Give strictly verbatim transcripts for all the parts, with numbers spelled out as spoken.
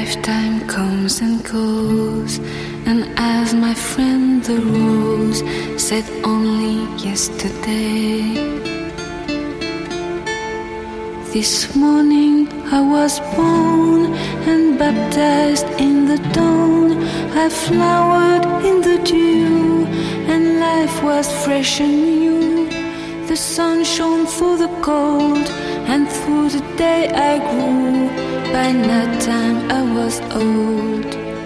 lifetime comes and goes, and as my friend the rose said only yesterday, this morning I was born and baptized in the dawn. I flowered in the dew, and life was fresh and new. The sun shone through the cold, and through the day I grew. By night time I was old.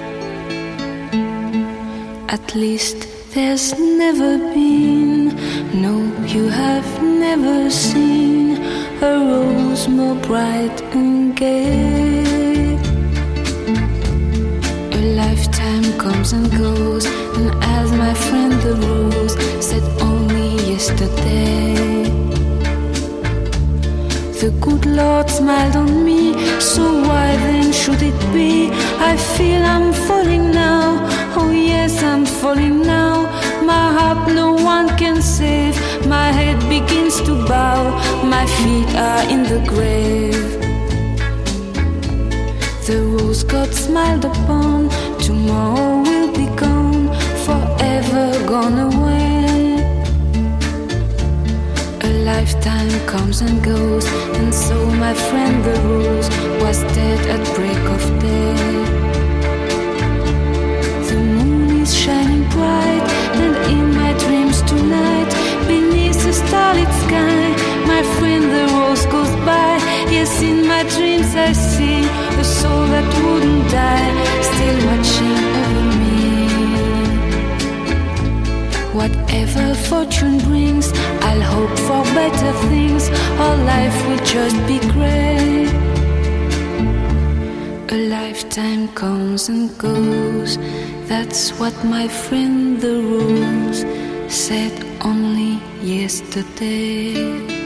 At least there's never been, no, you have never seen a rose more bright and gay. A lifetime comes and goes, and as my friend the rose said only yesterday, the good Lord smiled on me, so why then should it be? I feel I'm falling now, oh yes I'm falling now. My heart no one can save, my head begins to bow, my feet are in the grave. The rose God smiled upon, tomorrow will be gone, forever gone away. A lifetime comes and goes, and so my friend the rose was dead at break of day. The moon is shining bright, and in my dreams tonight, beneath the starlit sky, my friend the rose goes by. Yes, in my dreams I see a soul that wouldn't die, still watching over me. Whatever fortune brings, I'll hope for better things, or life will just be great. A lifetime comes and goes, that's what my friend the rose said only yesterday.